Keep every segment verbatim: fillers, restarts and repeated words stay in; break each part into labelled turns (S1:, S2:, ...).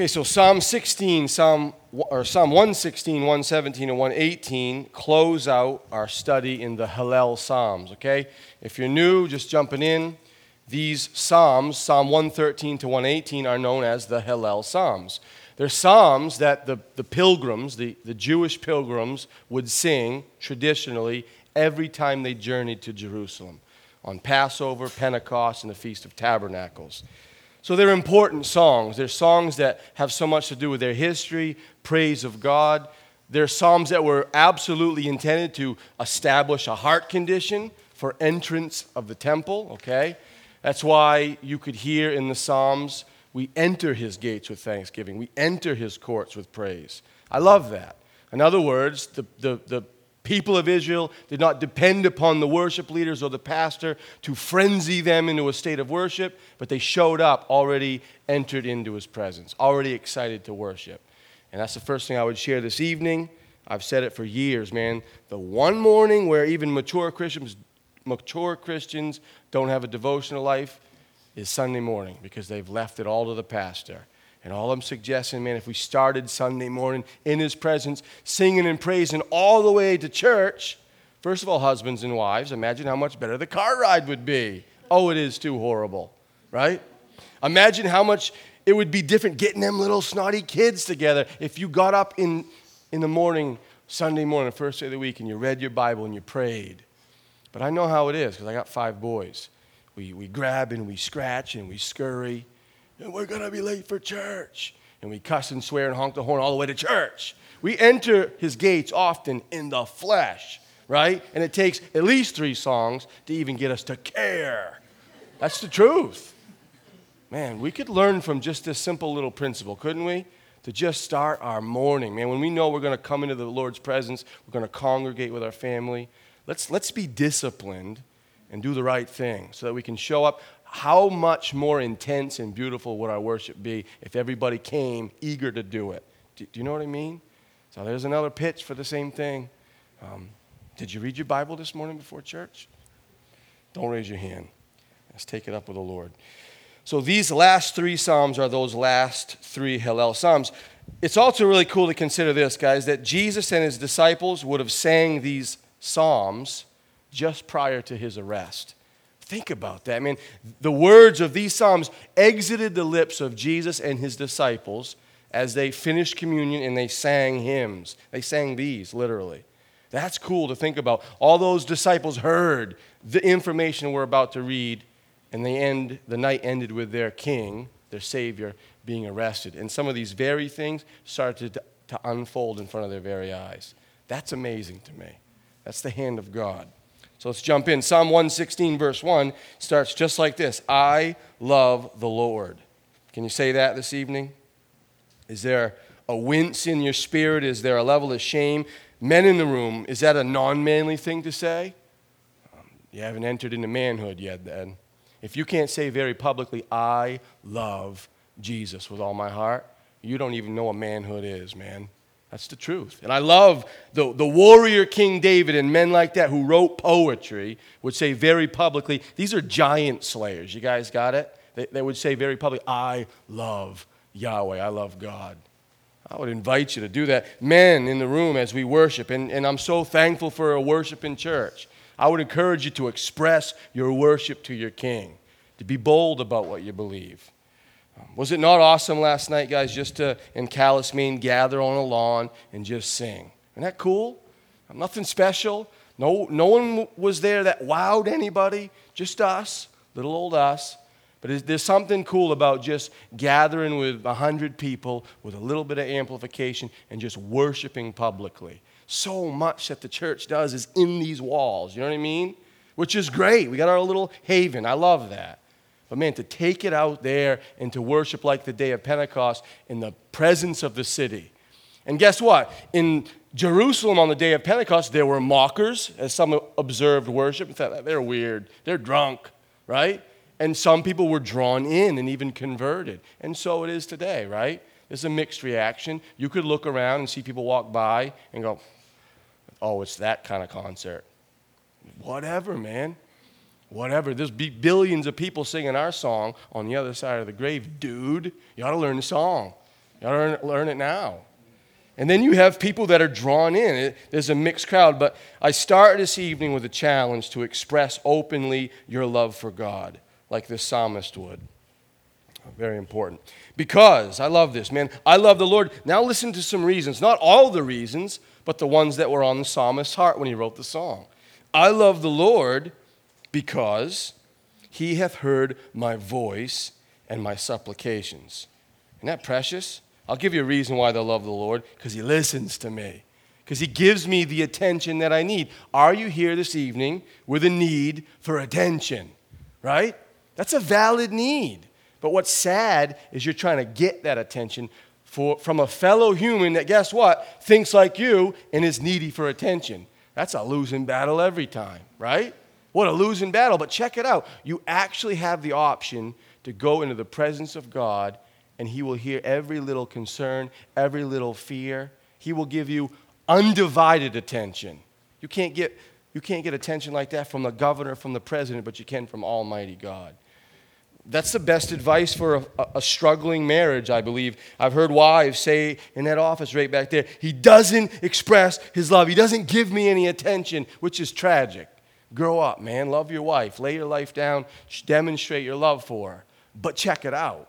S1: Okay, so Psalm sixteen, Psalm or Psalm one sixteen, one seventeen, and one eighteen close out our study in the Hallel Psalms, okay? If you're new, just jumping in, these Psalms, Psalm one thirteen to one eighteen, are known as the Hallel Psalms. They're psalms that the, the pilgrims, the, the Jewish pilgrims, would sing traditionally every time they journeyed to Jerusalem on Passover, Pentecost, and the Feast of Tabernacles. So they're important songs. They're songs that have so much to do with their history, praise of God. They're psalms that were absolutely intended to establish a heart condition for entrance of the temple, okay? That's why you could hear in the Psalms, we enter his gates with thanksgiving. We enter his courts with praise. I love that. In other words, the, the, the people of Israel did not depend upon the worship leaders or the pastor to frenzy them into a state of worship, but they showed up already entered into his presence, already excited to worship. And that's the first thing I would share this evening. I've said it for years, man. The one morning where even mature Christians, mature Christians don't have a devotional life is Sunday morning, because they've left it all to the pastor. And all I'm suggesting, man, if we started Sunday morning in his presence, singing and praising all the way to church, first of all, husbands and wives, imagine how much better the car ride would be. Oh, it is too horrible, right? Imagine how much it would be different getting them little snotty kids together if you got up in, in the morning, Sunday morning, first day of the week, and you read your Bible and you prayed. But I know how it is, because I got five boys. We, we grab and we scratch and we scurry. And we're going to be late for church. And we cuss and swear and honk the horn all the way to church. We enter his gates often in the flesh, right? And it takes at least three songs to even get us to care. That's the truth. Man, we could learn from just this simple little principle, couldn't we? To just start our morning. Man, when we know we're going to come into the Lord's presence, we're going to congregate with our family, let's, let's be disciplined and do the right thing so that we can show up. How much more intense and beautiful would our worship be if everybody came eager to do it? Do, do you know what I mean? So there's another pitch for the same thing. Um, did you read your Bible this morning before church? Don't raise your hand. Let's take it up with the Lord. So these last three Psalms are those last three Hallel Psalms. It's also really cool to consider this, guys, that Jesus and his disciples would have sang these Psalms just prior to his arrest. Think about that. I mean, the words of these Psalms exited the lips of Jesus and his disciples as they finished communion and they sang hymns. They sang these, literally. That's cool to think about. All those disciples heard the information we're about to read, and they end, the night ended with their king, their Savior, being arrested. And some of these very things started to, to unfold in front of their very eyes. That's amazing to me. That's the hand of God. So let's jump in. Psalm one sixteen, verse one, starts just like this. I love the Lord. Can you say that this evening? Is there a wince in your spirit? Is there a level of shame? Men in the room, is that a non-manly thing to say? Um, you haven't entered into manhood yet, then. If you can't say very publicly, I love Jesus with all my heart, you don't even know what manhood is, man. That's the truth. And I love the, the warrior King David and men like that who wrote poetry would say very publicly, these are giant slayers. You guys got it? They, they would say very publicly, I love Yahweh. I love God. I would invite you to do that. Men in the room as we worship, and, and I'm so thankful for a worship in church. I would encourage you to express your worship to your King, to be bold about what you believe. Was it not awesome last night, guys, just to, in Calais, Maine, gather on a lawn and just sing? Isn't that cool? Nothing special. No, no one was there that wowed anybody, just us, little old us. But there's something cool about just gathering with a hundred people with a little bit of amplification and just worshiping publicly. So much that the church does is in these walls, you know what I mean? Which is great. We got our little haven. I love that. But man, to take it out there and to worship like the day of Pentecost in the presence of the city. And guess what? In Jerusalem on the day of Pentecost, there were mockers, as some observed worship and thought, they're weird, they're drunk, right? And some people were drawn in and even converted. And so it is today, right? There's a mixed reaction. You could look around and see people walk by and go, oh, it's that kind of concert. Whatever, man. Whatever. There's be billions of people singing our song on the other side of the grave. Dude, you ought to learn the song. You gotta learn, learn it now. And then you have people that are drawn in. It, there's a mixed crowd. But I start this evening with a challenge to express openly your love for God, like this psalmist would. Very important. Because, I love this, man. I love the Lord. Now listen to some reasons. Not all the reasons, but the ones that were on the psalmist's heart when he wrote the song. I love the Lord because he hath heard my voice and my supplications. Isn't that precious? I'll give you a reason why they love the Lord, because he listens to me, because he gives me the attention that I need. Are you here this evening with a need for attention, right? That's a valid need. But what's sad is you're trying to get that attention for, from a fellow human that, guess what, thinks like you and is needy for attention. That's a losing battle every time, right? What a losing battle. But check it out. You actually have the option to go into the presence of God, and he will hear every little concern, every little fear. He will give you undivided attention. You can't get, you can't get attention like that from the governor, from the president, but you can from Almighty God. That's the best advice for a, a struggling marriage, I believe. I've heard wives say in that office right back there, he doesn't express his love. He doesn't give me any attention, which is tragic. Grow up, man. Love your wife. Lay your life down. Demonstrate your love for her. But check it out.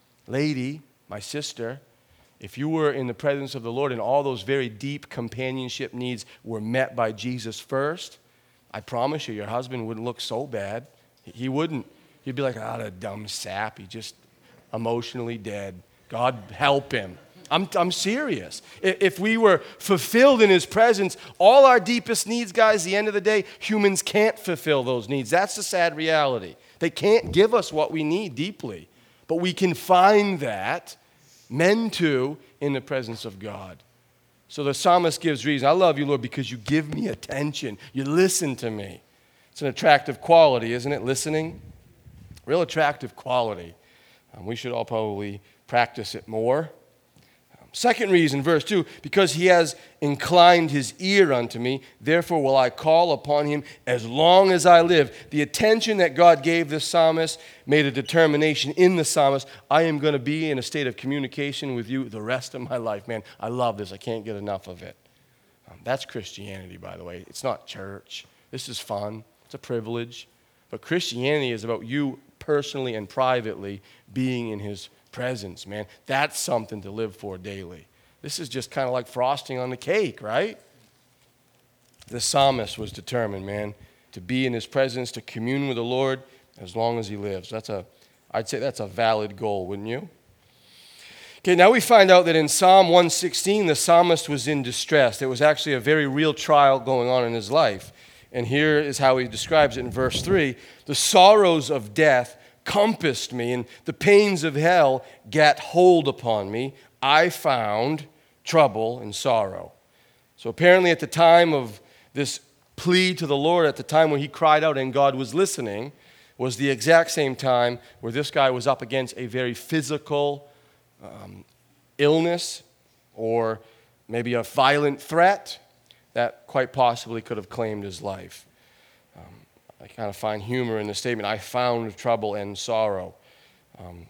S1: Lady, my sister, if you were in the presence of the Lord and all those very deep companionship needs were met by Jesus first, I promise you, your husband wouldn't look so bad. He wouldn't. He'd be like, ah, oh, the dumb sap. He's just emotionally dead. God help him. I'm, I'm serious. If we were fulfilled in his presence, all our deepest needs, guys, the end of the day, humans can't fulfill those needs. That's the sad reality. They can't give us what we need deeply. But we can find that, men too, in the presence of God. So the psalmist gives reason. I love you, Lord, because you give me attention. You listen to me. It's an attractive quality, isn't it, listening? Real attractive quality. Um, we should all probably practice it more. Um, second reason, verse two, because he has inclined his ear unto me, therefore will I call upon him as long as I live. The attention that God gave this psalmist made a determination in the psalmist. I am going to be in a state of communication with you the rest of my life. Man, I love this. I can't get enough of it. Um, that's Christianity, by the way. It's not church. This is fun. It's a privilege. But Christianity is about you personally and privately being in his presence, man. That's something to live for daily. This is just kind of like frosting on the cake, right? The psalmist was determined, man, to be in his presence, to commune with the Lord as long as he lives. That's a, I'd say that's a valid goal, wouldn't you? Okay, now we find out that in Psalm one sixteen, the psalmist was in distress. There was actually a very real trial going on in his life. And here is how he describes it in verse three. The sorrows of death compassed me, and the pains of hell gat hold upon me. I found trouble and sorrow. So apparently at the time of this plea to the Lord, at the time when he cried out and God was listening, was the exact same time where this guy was up against a very physical um, illness or maybe a violent threat that quite possibly could have claimed his life. Um, I kind of find humor in the statement, I found trouble and sorrow. Um,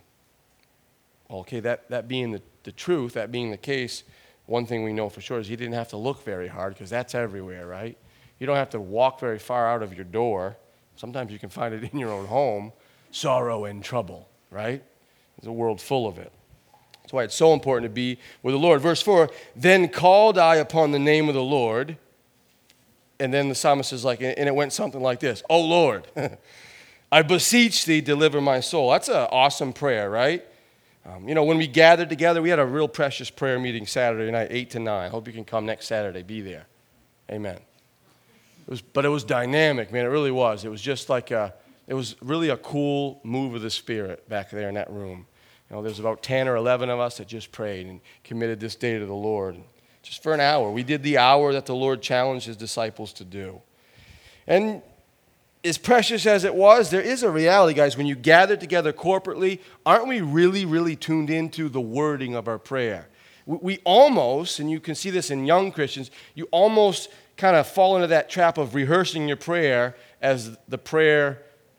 S1: okay, that, that being the, the truth, that being the case, one thing we know for sure is he didn't have to look very hard because that's everywhere, right? You don't have to walk very far out of your door. Sometimes you can find it in your own home. Sorrow and trouble, right? There's a world full of it. That's why it's so important to be with the Lord. Verse four, then called I upon the name of the Lord. And then the psalmist is like, and it went something like this. Oh, Lord, I beseech thee, deliver my soul. That's an awesome prayer, right? Um, you know, when we gathered together, we had a real precious prayer meeting Saturday night, eight to nine. Hope you can come next Saturday. Be there. Amen. It was, but it was dynamic, man. It really was. It was just like a, it was really a cool move of the Spirit back there in that room. You know, there's about ten or eleven of us that just prayed and committed this day to the Lord. Just for an hour. We did the hour that the Lord challenged his disciples to do. And as precious as it was, there is a reality, guys. When you gather together corporately, aren't we really, really tuned into the wording of our prayer? We, we almost, and you can see this in young Christians, you almost kind of fall into that trap of rehearsing your prayer as the prayer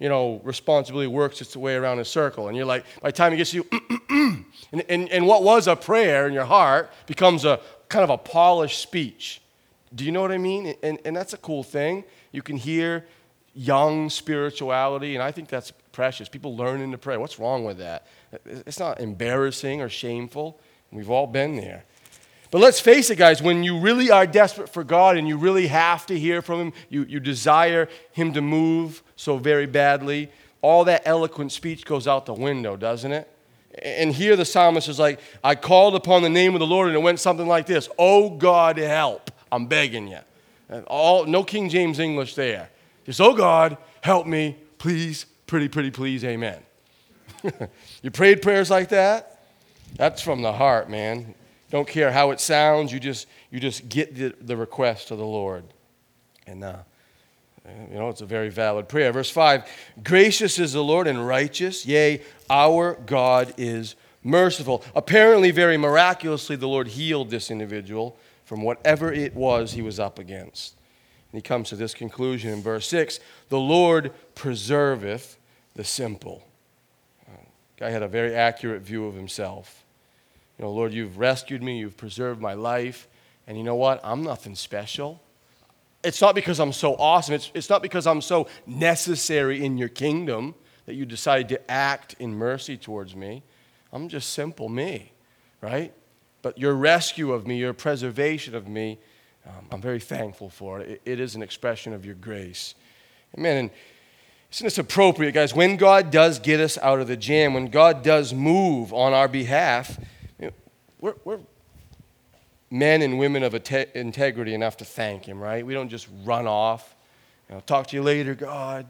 S1: you know, responsibility works its way around a circle. And you're like, by the time it gets to you, and, and, and what was a prayer in your heart becomes a kind of a polished speech. Do you know what I mean? And, and that's a cool thing. You can hear young spirituality, and I think that's precious. People learning to pray. What's wrong with that? It's not embarrassing or shameful. We've all been there. But let's face it, guys, when you really are desperate for God and you really have to hear from Him, you, you desire Him to move so very badly, all that eloquent speech goes out the window, doesn't it? And here the psalmist is like, I called upon the name of the Lord, and it went something like this: oh, God, help. I'm begging you. All, no King James English there. Just, oh, God, help me, please, pretty, pretty, please, amen. You prayed prayers like that? That's from the heart, man. Don't care how it sounds. You just you just get the, the request of the Lord. And, uh, you know, it's a very valid prayer. Verse five, gracious is the Lord and righteous. Yea, our God is merciful. Apparently, very miraculously, the Lord healed this individual from whatever it was he was up against. And he comes to this conclusion in verse six, the Lord preserveth the simple. Guy had a very accurate view of himself. You know, Lord, you've rescued me, you've preserved my life, and you know what? I'm nothing special. It's not because I'm so awesome. It's, it's not because I'm so necessary in your kingdom that you decided to act in mercy towards me. I'm just simple me, right? But your rescue of me, your preservation of me, um, I'm very thankful for it. it. It is an expression of your grace. Amen. And isn't this appropriate, guys? When God does get us out of the jam, when God does move on our behalf, you know, we're, we're men and women of integrity enough to thank Him, right? We don't just run off. You know, talk to you later, God.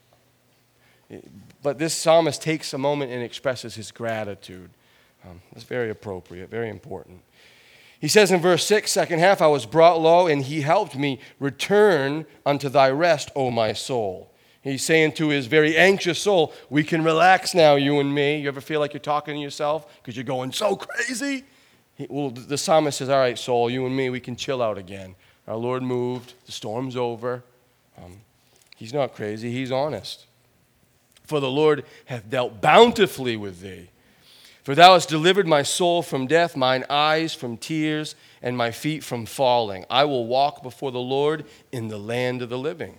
S1: But this psalmist takes a moment and expresses his gratitude. Um, that's very appropriate, very important. He says in verse six, second half, I was brought low, and He helped me. Return unto thy rest, O my soul. He's saying to his very anxious soul, we can relax now, you and me. You ever feel like you're talking to yourself because you're going so crazy? He, well, the psalmist says, all right, soul, you and me, we can chill out again. Our Lord moved. The storm's over. Um, he's not crazy. He's honest. For the Lord hath dealt bountifully with thee. For thou hast delivered my soul from death, mine eyes from tears, and my feet from falling. I will walk before the Lord in the land of the living.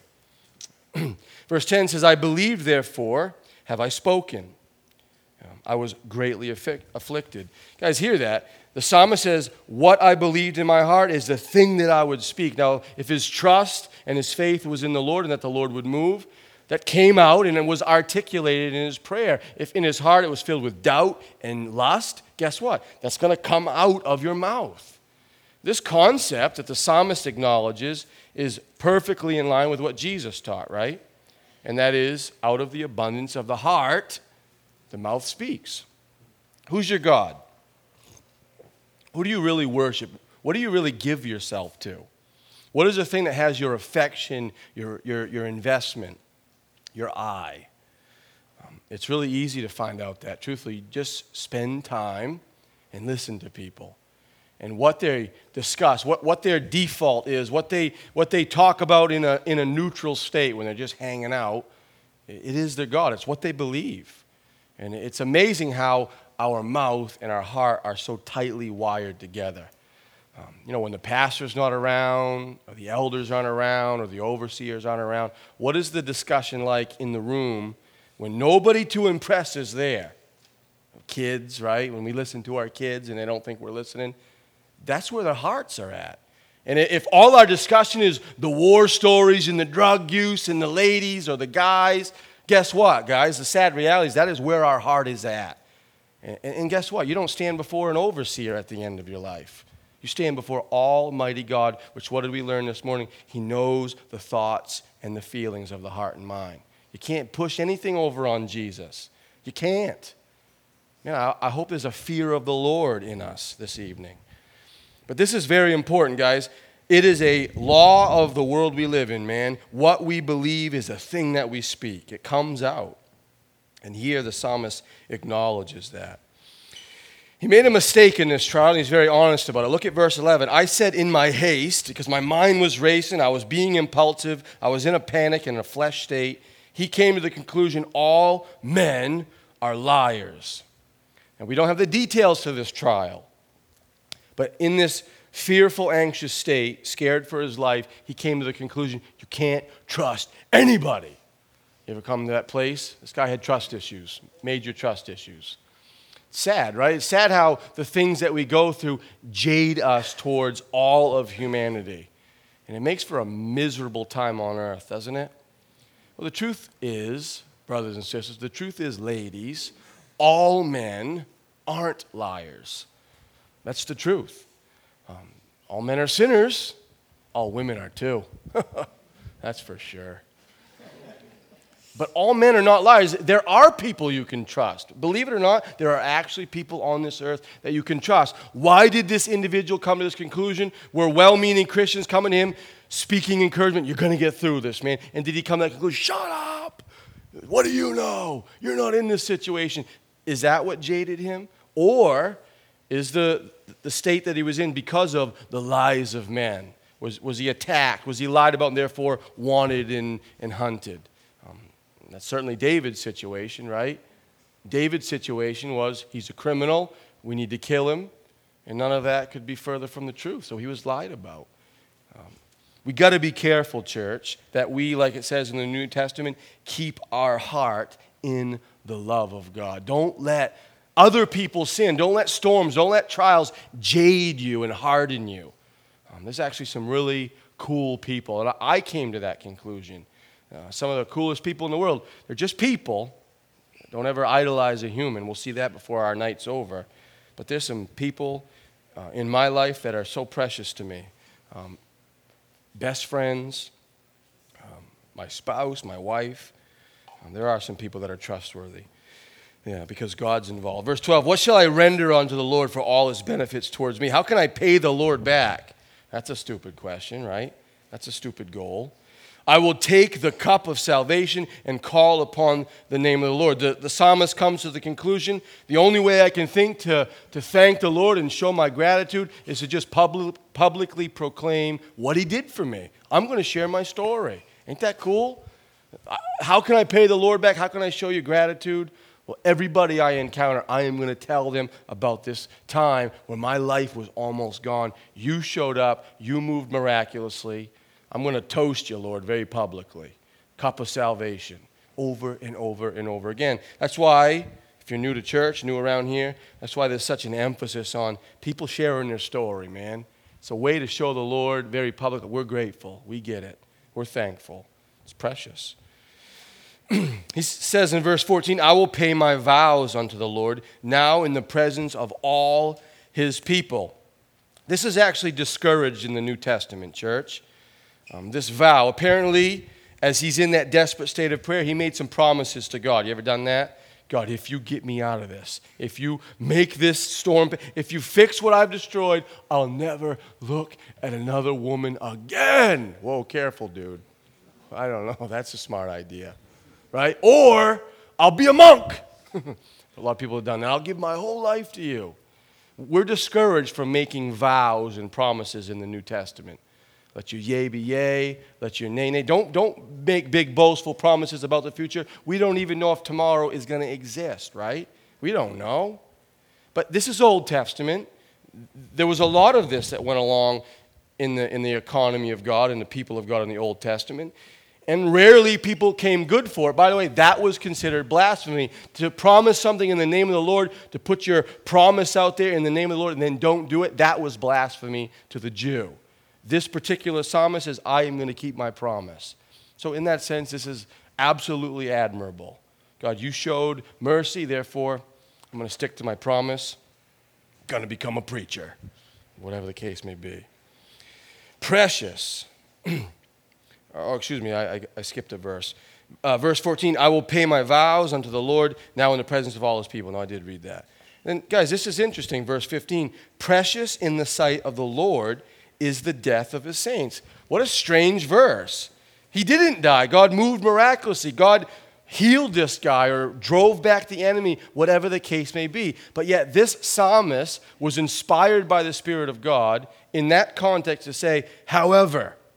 S1: Verse ten says, I believed, therefore have I spoken. I was greatly afflicted. Guys, hear that. The psalmist says, what I believed in my heart is the thing that I would speak. Now, if his trust and his faith was in the Lord and that the Lord would move, that came out and it was articulated in his prayer. If in his heart it was filled with doubt and lust, guess what? That's going to come out of your mouth. This concept that the psalmist acknowledges is perfectly in line with what Jesus taught, right? And that is, out of the abundance of the heart, the mouth speaks. Who's your God? Who do you really worship? What do you really give yourself to? What is the thing that has your affection, your, your, your investment, your eye? Um, it's really easy to find out that. Truthfully, just spend time and listen to people. And what they discuss, what, what their default is, what they what they talk about in a in a neutral state when they're just hanging out, it is their God. It's what they believe. And it's amazing how our mouth and our heart are so tightly wired together. Um, you know, when the pastor's not around, or the elders aren't around, or the overseers aren't around, what is the discussion like in the room when nobody to impress is there? Kids, right? When we listen to our kids and they don't think we're listening, that's where their hearts are at. And if all our discussion is the war stories and the drug use and the ladies or the guys, guess what, guys? The sad reality is that is where our heart is at. And, and guess what? You don't stand before an overseer at the end of your life. You stand before Almighty God, which what did we learn this morning? He knows the thoughts and the feelings of the heart and mind. You can't push anything over on Jesus. You can't. You know, I hope there's a fear of the Lord in us this evening. But this is very important, guys. It is a law of the world we live in, man. What we believe is a thing that we speak. It comes out. And here the psalmist acknowledges that. He made a mistake in this trial, and he's very honest about it. Look at verse eleven. I said in my haste, because my mind was racing, I was being impulsive, I was in a panic, in a flesh state. he came to the conclusion all men are liars. And we don't have the details to this trial. But in this fearful, anxious state, scared for his life, he came to the conclusion, you can't trust anybody. You ever come to that place? This guy had trust issues, major trust issues. It's sad, right? It's sad how the things that we go through jade us towards all of humanity. And it makes for a miserable time on earth, doesn't it? Well, the truth is, brothers and sisters, the truth is, ladies, all men aren't liars. That's the truth. Um, all men are sinners. All women are too. That's for sure. But all men are not liars. There are people you can trust. Believe it or not, there are actually people on this earth that you can trust. Why did this individual come to this conclusion? Were well-meaning Christians coming to him, speaking encouragement? You're going to get through this, man. And did he come to that conclusion? Shut up! What do you know? You're not in this situation. Is that what jaded him? Or is the, the state that he was in because of the lies of men? Was, was he attacked? Was he lied about and therefore wanted and, and hunted? That's certainly David's situation, right? David's situation was he's a criminal, we need to kill him, and none of that could be further from the truth, so he was lied about. Um, we got to be careful, church, that we, like it says in the New Testament, keep our heart in the love of God. Don't let other people sin. Don't let storms, don't let trials jade you and harden you. Um, there's actually some really cool people, and I came to that conclusion. Uh, some of the coolest people in the world, they're just people. Don't ever idolize a human. We'll see that before our night's over. But there's some people uh, in my life that are so precious to me. Um, best friends, um, my spouse, my wife. Um, there are some people that are trustworthy. Yeah, because God's involved. Verse twelve, what shall I render unto the Lord for all his benefits towards me? How can I pay the Lord back? That's a stupid question, right? That's a stupid goal. I will take the cup of salvation and call upon the name of the Lord. The, the psalmist comes to the conclusion, the only way I can think to, to thank the Lord and show my gratitude is to just public, publicly proclaim what he did for me. I'm going to share my story. Ain't that cool? How can I pay the Lord back? How can I show you gratitude? Well, everybody I encounter, I am going to tell them about this time when my life was almost gone. You showed up. You moved miraculously. I'm going to toast you, Lord, very publicly. Cup of salvation, over and over and over again. That's why, if you're new to church, new around here, that's why there's such an emphasis on people sharing their story, man. It's a way to show the Lord very publicly. We're grateful. We get it. We're thankful. It's precious. He says in verse fourteen, I will pay my vows unto the Lord now in the presence of all his people. This is actually discouraged in the New Testament, church. Um, this vow, apparently, as he's in that desperate state of prayer, he made some promises to God. You ever done that? God, if you get me out of this, if you make this storm, if you fix what I've destroyed, I'll never look at another woman again. Whoa, careful, dude. I don't know. That's a smart idea, right? Or I'll be a monk. A lot of people have done that. I'll give my whole life to you. We're discouraged from making vows and promises in the New Testament. Let your yea be yea, let your nay nay. Don't, don't make big boastful promises about the future. We don't even know if tomorrow is going to exist, right? We don't know. But this is Old Testament. There was a lot of this that went along in the, in the economy of God and the people of God in the Old Testament. And rarely people came good for it. By the way, that was considered blasphemy. To promise something in the name of the Lord, to put your promise out there in the name of the Lord and then don't do it, that was blasphemy to the Jew. This particular psalmist says, I am going to keep my promise. So in that sense, this is absolutely admirable. God, you showed mercy, therefore, I'm going to stick to my promise. I'm going to become a preacher, whatever the case may be. Precious. Oh, excuse me, I, I, I skipped a verse. Uh, verse fourteen, I will pay my vows unto the Lord now in the presence of all his people. No, I did read that. And guys, this is interesting. Verse fifteen, precious in the sight of the Lord is the death of his saints. What a strange verse. He didn't die. God moved miraculously. God healed this guy or drove back the enemy, whatever the case may be. But yet this psalmist was inspired by the Spirit of God in that context to say, however,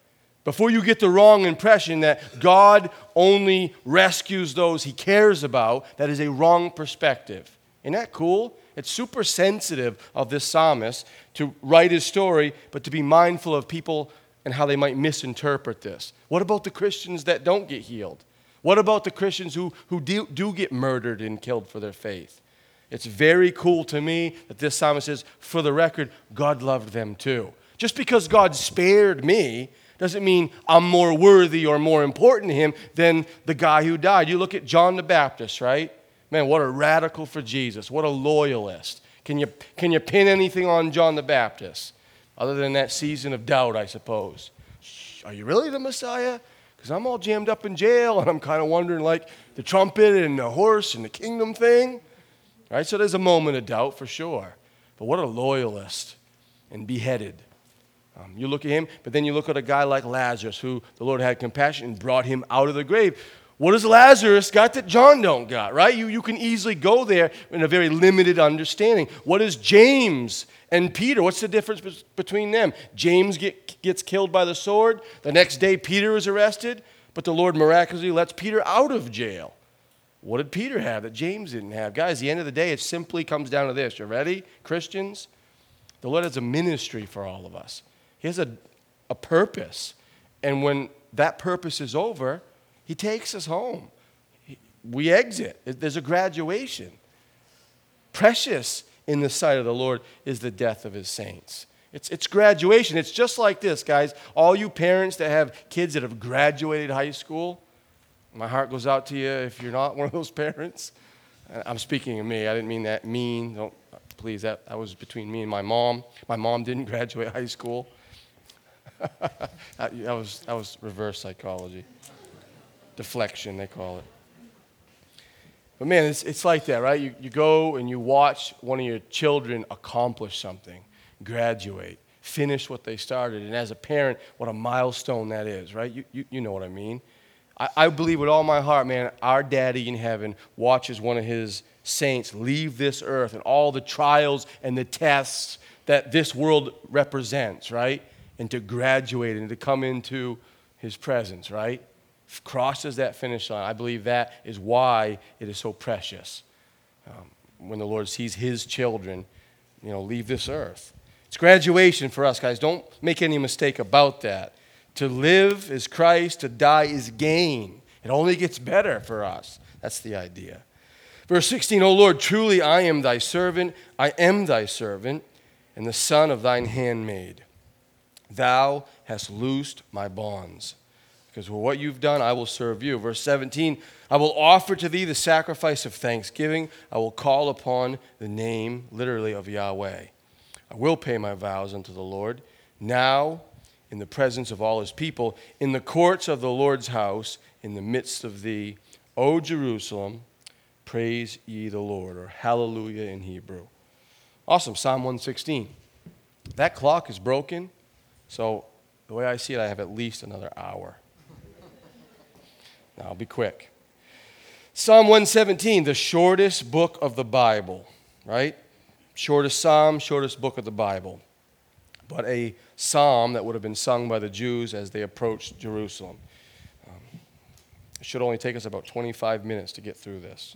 S1: Before you get the wrong impression that God only rescues those he cares about, that is a wrong perspective. Isn't that cool? It's super sensitive of this psalmist to write his story, but to be mindful of people and how they might misinterpret this. What about the Christians that don't get healed? What about the Christians who, who do, do get murdered and killed for their faith? It's very cool to me that this psalmist says, for the record, God loved them too. Just because God spared me doesn't mean I'm more worthy or more important to him than the guy who died. You look at John the Baptist, right? Man, what a radical for Jesus. What a loyalist. Can you, can you pin anything on John the Baptist? Other than that season of doubt, I suppose. Are you really the Messiah? Because I'm all jammed up in jail, and I'm kind of wondering, like, the trumpet and the horse and the kingdom thing. Right? So there's a moment of doubt for sure. But what a loyalist and beheaded. Um, you look at him, but then you look at a guy like Lazarus, who the Lord had compassion and brought him out of the grave. What has Lazarus got that John don't got, right? You, you can easily go there in a very limited understanding. What is James and Peter? What's the difference be- between them? James get, gets killed by the sword. The next day, Peter is arrested, but the Lord miraculously lets Peter out of jail. What did Peter have that James didn't have? Guys, at the end of the day, it simply comes down to this. You ready, Christians? The Lord has a ministry for all of us. He has a, a purpose. And when that purpose is over, he takes us home. We exit. There's a graduation. Precious in the sight of the Lord is the death of his saints. It's, it's graduation. It's just like this, guys. All you parents that have kids that have graduated high school, my heart goes out to you if you're not one of those parents. I'm speaking of me. I didn't mean that mean. Don't, please, that, that was between me and my mom. My mom didn't graduate high school. that, that was that was reverse psychology. Deflection, they call it. But man, it's, it's like that, right? You, you go and you watch one of your children accomplish something, graduate, finish what they started. And as a parent, what a milestone that is, right? You, you, you know what I mean. I, I believe with all my heart, man, our daddy in heaven watches one of his saints leave this earth and all the trials and the tests that this world represents, right? And to graduate and to come into his presence, right? Crosses that finish line. I believe that is why it is so precious. Um, when the Lord sees his children, you know, leave this earth. It's graduation for us, guys. Don't make any mistake about that. To live is Christ, to die is gain. It only gets better for us. That's the idea. Verse sixteen, O Lord, truly I am thy servant. I am thy servant, and the son of thine handmaid. Thou hast loosed my bonds. Because for what you've done, I will serve you. Verse seventeen, I will offer to thee the sacrifice of thanksgiving. I will call upon the name, literally, of Yahweh. I will pay my vows unto the Lord. Now, in the presence of all his people, in the courts of the Lord's house, in the midst of thee, O Jerusalem, praise ye the Lord, or hallelujah in Hebrew. Awesome, Psalm one sixteen. That clock is broken, so the way I see it, I have at least another hour. Now, I'll be quick. Psalm one seventeen, the shortest book of the Bible, right? Shortest psalm, shortest book of the Bible. But a psalm that would have been sung by the Jews as they approached Jerusalem. Um, it should only take us about twenty-five minutes to get through this.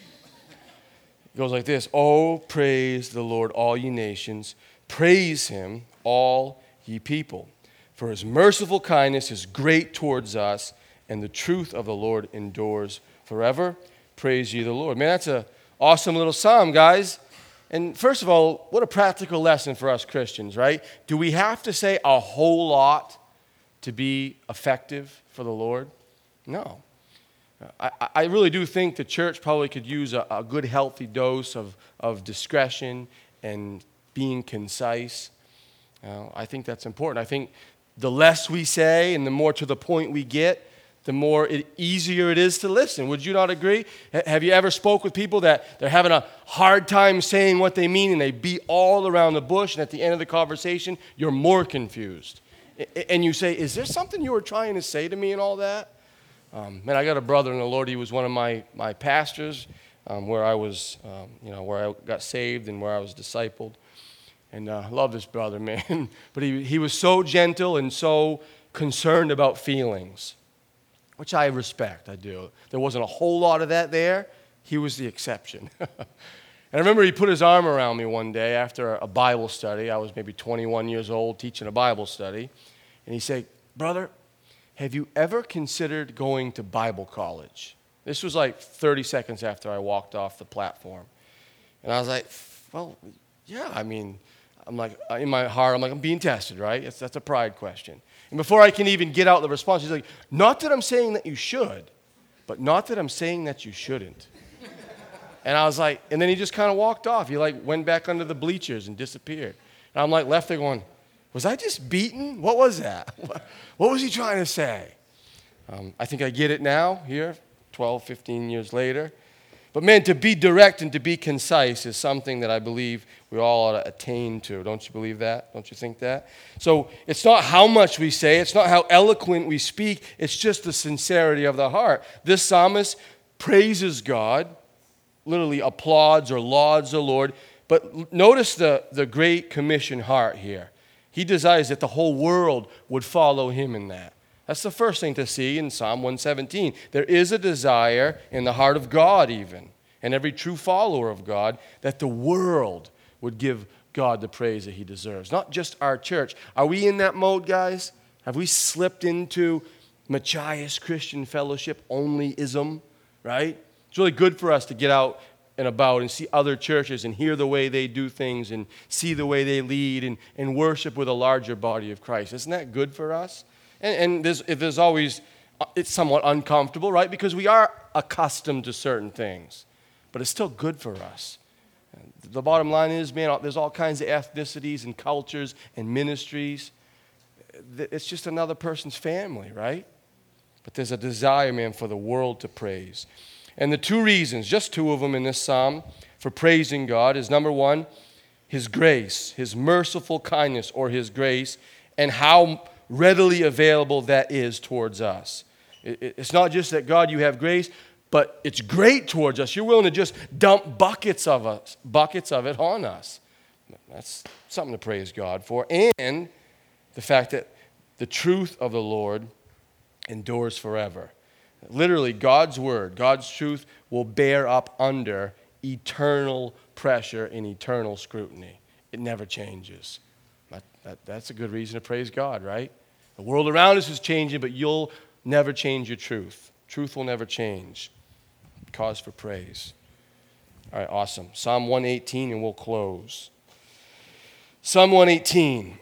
S1: It goes like this. Oh, praise the Lord, all ye nations. Praise him, all ye people. For his merciful kindness is great towards us, and the truth of the Lord endures forever. Praise ye the Lord. Man, that's an awesome little psalm, guys. And first of all, what a practical lesson for us Christians, right? Do we have to say a whole lot to be effective for the Lord? No. I, I really do think the church probably could use a, a good, healthy dose of, of discretion and being concise. Uh, I think that's important. I think the less we say and the more to the point we get, the more it, easier it is to listen. Would you not agree? H- have you ever spoke with people that they're having a hard time saying what they mean and they beat all around the bush, and at the end of the conversation, you're more confused? I- and you say, is there something you were trying to say to me and all that? Um, man, I got a brother in the Lord. He was one of my, my pastors um, where I was, um, you know, where I got saved and where I was discipled. And I uh, love this brother, man. But he, he was so gentle and so concerned about feelings, which I respect, I do. There wasn't a whole lot of that there. He was the exception. And I remember he put his arm around me one day after a Bible study. I was maybe twenty-one years old teaching a Bible study. And he said, "Brother, have you ever considered going to Bible college?" This was like thirty seconds after I walked off the platform. And I was like, well, yeah, I mean, I'm like, in my heart, I'm like, I'm being tested, right? It's, that's a pride question. And before I can even get out the response, he's like, not that I'm saying that you should, but not that I'm saying that you shouldn't. And I was like, and then he just kind of walked off. He like went back under the bleachers and disappeared. And I'm like left there going, was I just beaten? What was that? What was he trying to say? Um, I think I get it now here, twelve, fifteen years later. But man, to be direct and to be concise is something that I believe we all ought to attain to. Don't you believe that? Don't you think that? So it's not how much we say. It's not how eloquent we speak. It's just the sincerity of the heart. This psalmist praises God, literally applauds or lauds the Lord. But notice the, the Great Commission heart here. He desires that the whole world would follow him in that. That's the first thing to see in Psalm one seventeen. There is a desire in the heart of God even, and every true follower of God, that the world would give God the praise that he deserves. Not just our church. Are we in that mode, guys? Have we slipped into Machias Christian Fellowship onlyism, right? It's really good for us to get out and about and see other churches and hear the way they do things and see the way they lead and, and worship with a larger body of Christ. Isn't that good for us? And, and there's, there's always, it's somewhat uncomfortable, right? Because we are accustomed to certain things. But it's still good for us. The bottom line is, man, there's all kinds of ethnicities and cultures and ministries. It's just another person's family, right? But there's a desire, man, for the world to praise. And the two reasons, just two of them in this psalm, for praising God is, number one, his grace, his merciful kindness or his grace, and how readily available that is towards us. It's not just that, God, you have grace, but it's great towards us. You're willing to just dump buckets of us, buckets of it on us. That's something to praise God for. And the fact that the truth of the Lord endures forever. Literally, God's word, God's truth will bear up under eternal pressure and eternal scrutiny. It never changes. That, that, that's a good reason to praise God, right? The world around us is changing, but you'll never change your truth. Truth will never change. Cause for praise. All right, awesome. Psalm one eighteen, and we'll close. Psalm one eighteen.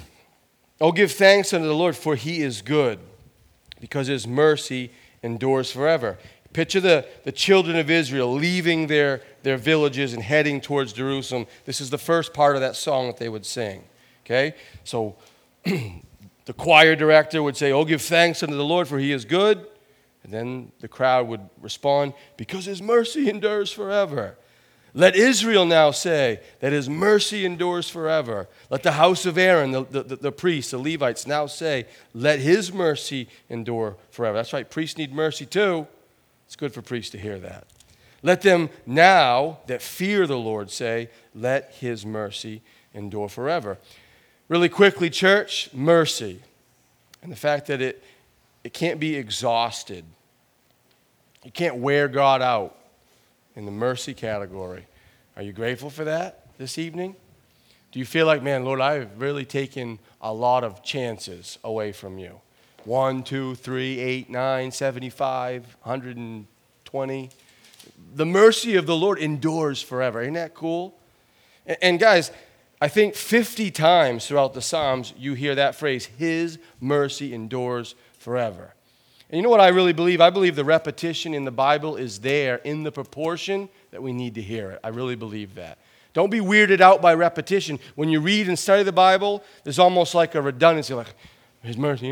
S1: Oh, give thanks unto the Lord, for he is good, because his mercy endures forever. Picture the, the children of Israel leaving their, their villages and heading towards Jerusalem. This is the first part of that song that they would sing. Okay? So the choir director would say, oh, give thanks unto the Lord, for he is good. And then the crowd would respond, because his mercy endures forever. Let Israel now say that his mercy endures forever. Let the house of Aaron, the, the, the priests, the Levites, now say, let his mercy endure forever. That's right, priests need mercy too. It's good for priests to hear that. Let them now that fear the Lord say, let his mercy endure forever. Really quickly, church, mercy. And the fact that it, it can't be exhausted. You can't wear God out in the mercy category. Are you grateful for that this evening? Do you feel like, man, Lord, I've really taken a lot of chances away from you? One, two, three, eight, nine, seventy-five, one hundred twenty. The mercy of the Lord endures forever. Isn't that cool? And, and guys, I think fifty times throughout the Psalms, you hear that phrase, his mercy endures forever. And you know what I really believe? I believe the repetition in the Bible is there in the proportion that we need to hear it. I really believe that. Don't be weirded out by repetition. When you read and study the Bible, there's almost like a redundancy, like, his mercy.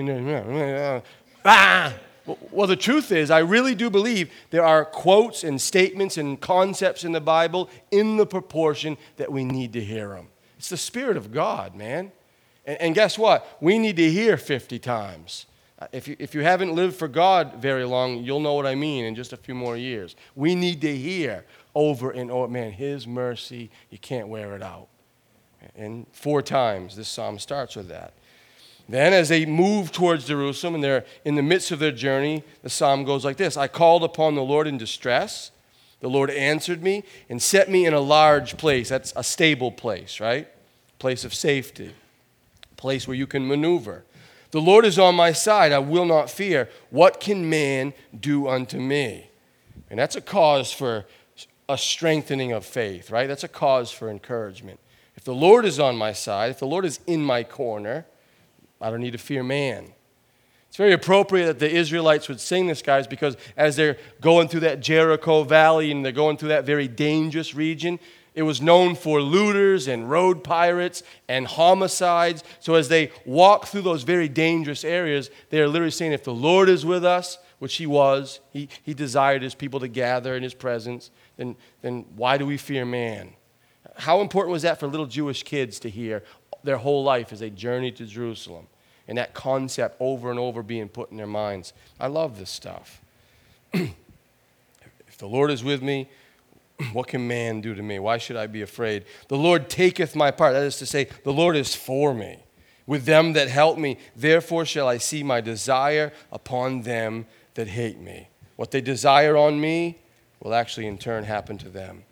S1: Ah! Well, the truth is, I really do believe there are quotes and statements and concepts in the Bible in the proportion that we need to hear them. It's the Spirit of God, man. And, and guess what? We need to hear fifty times. If you, if you haven't lived for God very long, you'll know what I mean in just a few more years. We need to hear over and over, man, his mercy, you can't wear it out. And four times this psalm starts with that. Then as they move towards Jerusalem and they're in the midst of their journey, the psalm goes like this: I called upon the Lord in distress. The Lord answered me and set me in a large place. That's a stable place, right? Place of safety. Place where you can maneuver. The Lord is on my side. I will not fear. What can man do unto me? And that's a cause for a strengthening of faith, right? That's a cause for encouragement. If the Lord is on my side, if the Lord is in my corner, I don't need to fear man. It's very appropriate that the Israelites would sing this, guys, because as they're going through that Jericho Valley and they're going through that very dangerous region, it was known for looters and road pirates and homicides. So as they walk through those very dangerous areas, they are literally saying, if the Lord is with us, which he was, he, he desired his people to gather in his presence, then, then why do we fear man? How important was that for little Jewish kids to hear their whole life as they journeyed to Jerusalem? And that concept over and over being put in their minds. I love this stuff. If the Lord is with me, what can man do to me? Why should I be afraid? The Lord taketh my part. That is to say, the Lord is for me. With them that help me, therefore shall I see my desire upon them that hate me. What they desire on me will actually in turn happen to them.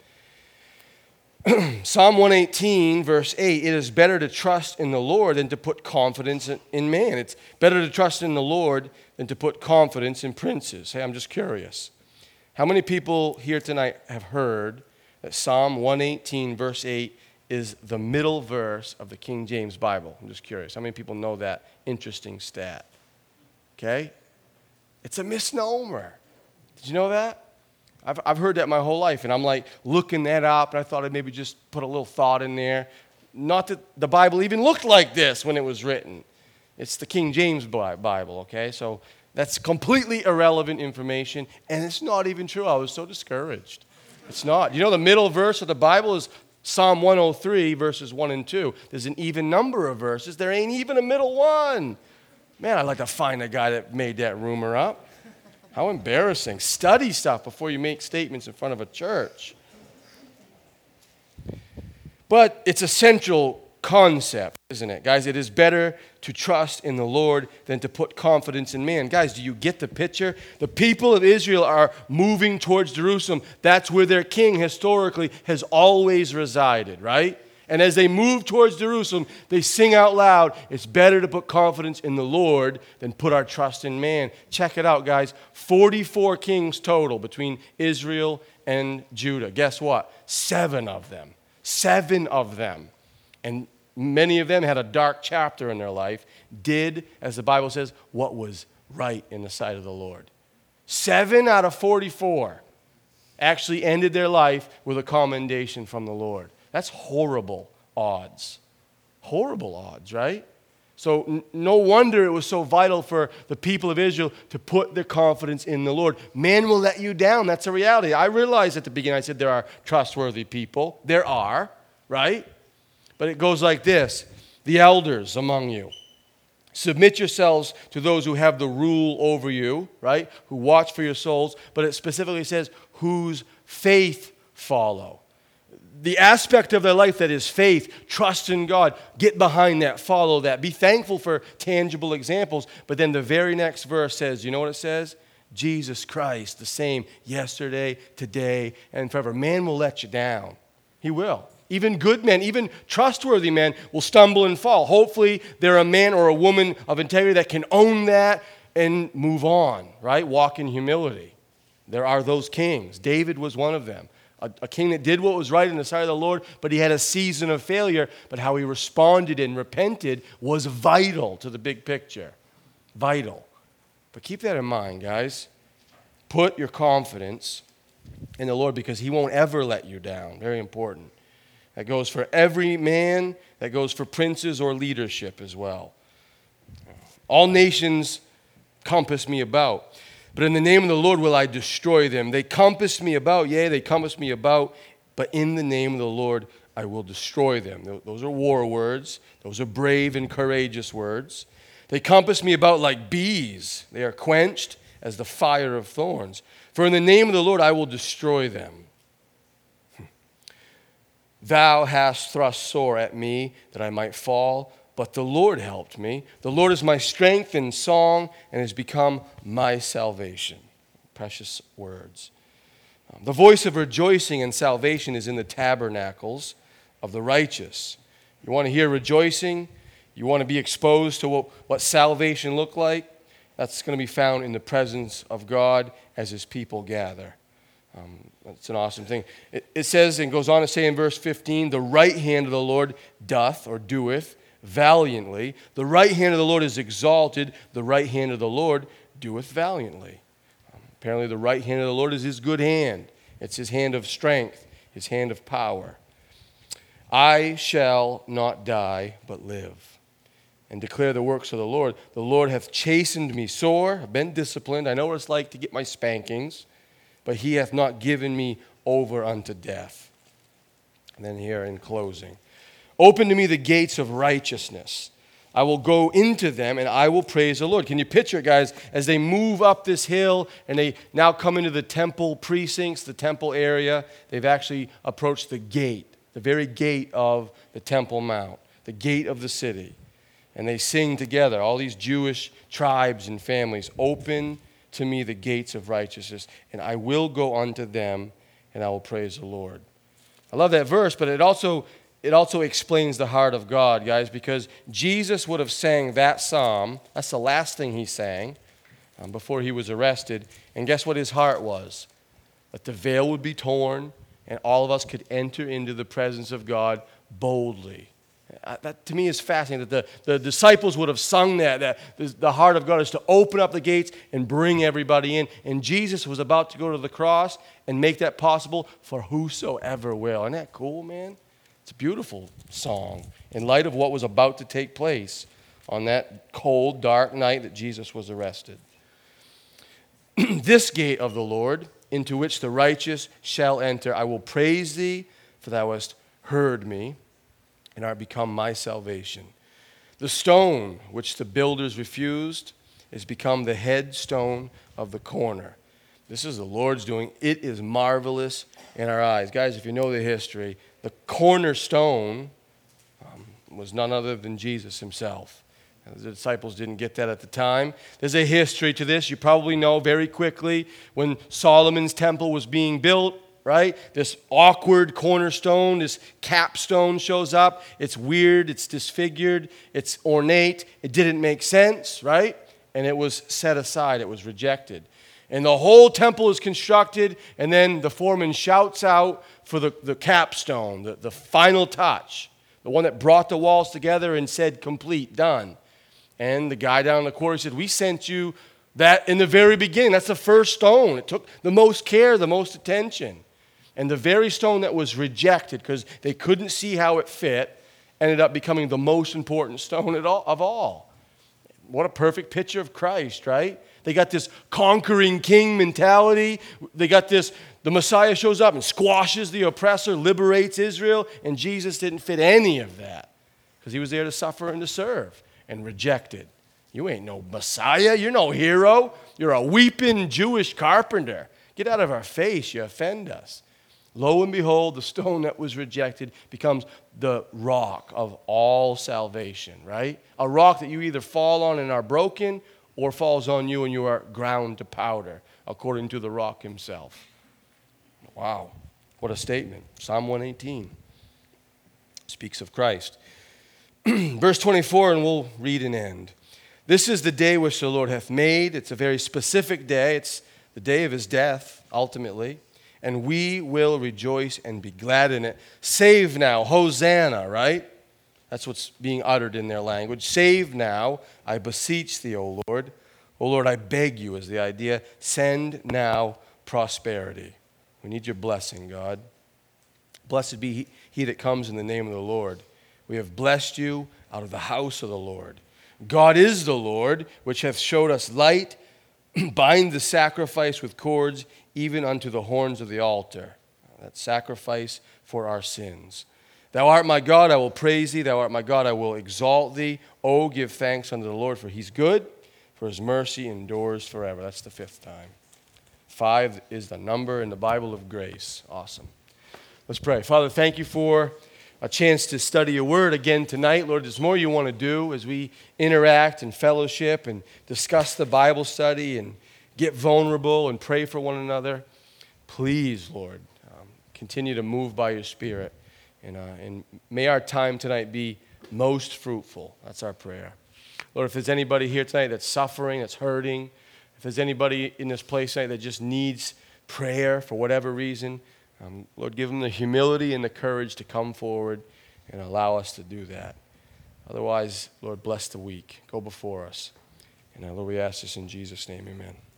S1: Psalm one eighteen, verse eight, it is better to trust in the Lord than to put confidence in man. It's better to trust in the Lord than to put confidence in princes. Hey, I'm just curious. How many people here tonight have heard that Psalm one eighteen, verse eight, is the middle verse of the King James Bible? I'm just curious. How many people know that interesting stat? Okay? It's a misnomer. Did you know that? I've, I've heard that my whole life, and I'm like looking that up, and I thought I'd maybe just put a little thought in there. Not that the Bible even looked like this when it was written. It's the King James Bible, okay? So that's completely irrelevant information, and it's not even true. I was so discouraged. It's not. You know, the middle verse of the Bible is Psalm one oh three, verses one and two. There's an even number of verses. There ain't even a middle one. Man, I'd like to find a guy that made that rumor up. How embarrassing. Study stuff before you make statements in front of a church. But it's a central concept, isn't it? Guys, it is better to trust in the Lord than to put confidence in man. Guys, do you get the picture? The people of Israel are moving towards Jerusalem. That's where their king historically has always resided, right? And as they move towards Jerusalem, they sing out loud, it's better to put confidence in the Lord than put our trust in man. Check it out, guys. forty-four kings total between Israel and Judah. Guess what? Seven of them. Seven of them. And many of them had a dark chapter in their life, did, as the Bible says, what was right in the sight of the Lord. Seven out of forty-four actually ended their life with a commendation from the Lord. That's horrible odds. Horrible odds, right? So n- no wonder it was so vital for the people of Israel to put their confidence in the Lord. Man will let you down. That's a reality. I realized at the beginning, I said there are trustworthy people. There are, right? But it goes like this. The elders among you, submit yourselves to those who have the rule over you, right? Who watch for your souls. But it specifically says, whose faith follow. The aspect of their life that is faith, trust in God, get behind that, follow that. Be thankful for tangible examples. But then the very next verse says, you know what it says? Jesus Christ, the same yesterday, today, and forever. Man will let you down. He will. Even good men, even trustworthy men will stumble and fall. Hopefully they're a man or a woman of integrity that can own that and move on, right? Walk in humility. There are those kings. David was one of them. A, a king that did what was right in the sight of the Lord, but he had a season of failure. But how he responded and repented was vital to the big picture. Vital. But keep that in mind, guys. Put your confidence in the Lord because he won't ever let you down. Very important. That goes for every man. That goes for princes or leadership as well. All nations compass me about. But in the name of the Lord will I destroy them. They compass me about, yea, they compass me about, but in the name of the Lord I will destroy them. Those are war words. Those are brave and courageous words. They compass me about like bees. They are quenched as the fire of thorns. For in the name of the Lord I will destroy them. Thou hast thrust sore at me that I might fall, but the Lord helped me. The Lord is my strength and song and has become my salvation. Precious words. Um, the voice of rejoicing and salvation is in the tabernacles of the righteous. You want to hear rejoicing? You want to be exposed to what, what salvation looked like? That's going to be found in the presence of God as his people gather. Um, that's an awesome thing. It, it says, and goes on to say in verse fifteen, the right hand of the Lord doth or doeth valiantly. The right hand of the Lord is exalted. The right hand of the Lord doeth valiantly. Um, apparently the right hand of the Lord is his good hand. It's his hand of strength, his hand of power. I shall not die, but live, and declare the works of the Lord. The Lord hath chastened me sore. I've been disciplined. I know what it's like to get my spankings, but he hath not given me over unto death. And then here in closing, open to me the gates of righteousness. I will go into them and I will praise the Lord. Can you picture it, guys, as they move up this hill and they now come into the temple precincts, the temple area? They've actually approached the gate, the very gate of the Temple Mount, the gate of the city. And they sing together, all these Jewish tribes and families, open to me the gates of righteousness, and I will go unto them, and I will praise the Lord. I love that verse, but it also it also explains the heart of God, guys, because Jesus would have sang that psalm. That's the last thing he sang um, before he was arrested. And guess what his heart was? That the veil would be torn, and all of us could enter into the presence of God boldly. Uh, that to me is fascinating, that the, the disciples would have sung that, that the, the heart of God is to open up the gates and bring everybody in. And Jesus was about to go to the cross and make that possible for whosoever will. Isn't that cool, man? It's a beautiful song in light of what was about to take place on that cold, dark night that Jesus was arrested. This gate of the Lord, into which the righteous shall enter, I will praise thee, for thou hast heard me, and art become my salvation. The stone which the builders refused is become the headstone of the corner. This is the Lord's doing. It is marvelous in our eyes. Guys, if you know the history, the cornerstone um, was none other than Jesus himself. The disciples didn't get that at the time. There's a history to this. You probably know very quickly when Solomon's temple was being built, right? This awkward cornerstone, this capstone shows up. It's weird, it's disfigured, it's ornate. It didn't make sense, right? And it was set aside, it was rejected. And the whole temple is constructed, and then the foreman shouts out for the, the capstone, the, the final touch, the one that brought the walls together and said, complete, done. And the guy down in the quarter said, we sent you that in the very beginning. That's the first stone. It took the most care, the most attention. And the very stone that was rejected because they couldn't see how it fit ended up becoming the most important stone of all. What a perfect picture of Christ, right? They got this conquering king mentality. They got this, the Messiah shows up and squashes the oppressor, liberates Israel, and Jesus didn't fit any of that because he was there to suffer and to serve, and rejected. You ain't no Messiah. You're no hero. You're a weeping Jewish carpenter. Get out of our face. You offend us. Lo and behold, the stone that was rejected becomes the rock of all salvation, right? A rock that you either fall on and are broken, or falls on you and you are ground to powder, according to the rock himself. Wow, what a statement. Psalm one eighteen speaks of Christ. Verse twenty-four, and we'll read and end. This is the day which the Lord hath made. It's a very specific day. It's the day of his death, ultimately. And we will rejoice and be glad in it. Save now, Hosanna, right? That's what's being uttered in their language. Save now, I beseech thee, O Lord. O Lord, I beg you is the idea. Send now prosperity. We need your blessing, God. Blessed be he, he that comes in the name of the Lord. We have blessed you out of the house of the Lord. God is the Lord, which hath showed us light. Bind the sacrifice with cords, even unto the horns of the altar. That sacrifice for our sins. Thou art my God, I will praise thee. Thou art my God, I will exalt thee. Oh, give thanks unto the Lord, for he's good, for his mercy endures forever. That's the fifth time. Five is the number in the Bible of grace. Awesome. Let's pray. Father, thank you for a chance to study your word again tonight. Lord, there's more you want to do as we interact and fellowship and discuss the Bible study and get vulnerable and pray for one another. Please, Lord, um, continue to move by your Spirit. And, uh, and may our time tonight be most fruitful. That's our prayer. Lord, if there's anybody here tonight that's suffering, that's hurting, if there's anybody in this place tonight that just needs prayer for whatever reason, um, Lord, give them the humility and the courage to come forward and allow us to do that. Otherwise, Lord, bless the week. Go before us. And uh, Lord, we ask this in Jesus' name, amen.